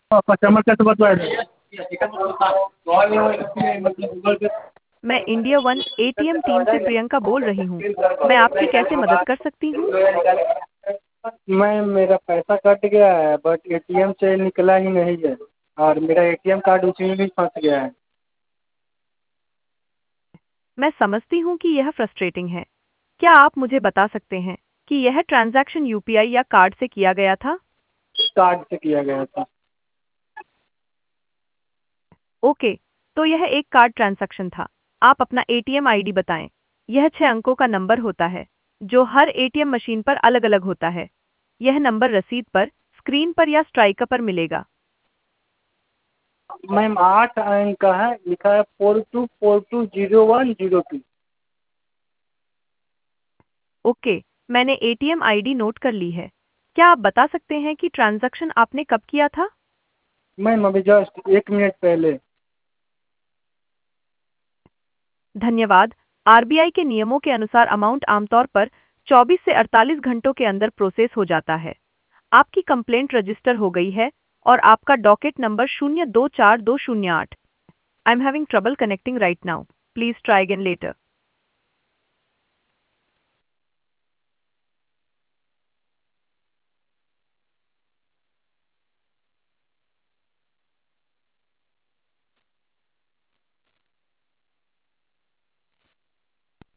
Customer care से बतवाया मैं India one ATM team से प्रियंका बोल रही हूँ। मैं आपकी कैसे मदद कर सकती हूँ? मैं मेरा पैसा कट गया है बट एटीएम से निकला ही नहीं है और मेरा एटीएम कार्ड उसी में भी फंस गया है। मैं समझती हूँ कि यह फ्रस्ट्रेटिंग है। क्या आप मुझे बता सकते हैं कि यह ट्रांजैक्शन यूपीआई या कार्ड से किया गया था? कार्ड से किया गया था। ओके, तो यह एक कार्ड ट्रांजैक्शन था। आप अपना एटीएम आईडी बताएं। यह 6 अंकों का नंबर होता है, जो हर एटीएम मशीन पर अलग-अलग होता है। यह नंबर रसीद पर, स्क्रीन पर या स्ट्राइकर पर मिलेगा। मैम 8 अंक का है, लिखा है 42420102। ओके, मैंने एटीएम आईडी नोट कर ली है। क्या आप बता सकते हैं कि ट्रांजैक्शन आपने कब किया था? मैम अभी जस्ट 1 मिनट पहले। धन्यवाद। आरबीआई के नियमों के अनुसार अमाउंट आमतौर पर 24 से 48 घंटों के अंदर प्रोसेस हो जाता है। आपकी कंप्लेंट रजिस्टर हो गई है और आपका docket number 024208। I am having trouble connecting right now. Please try again letter.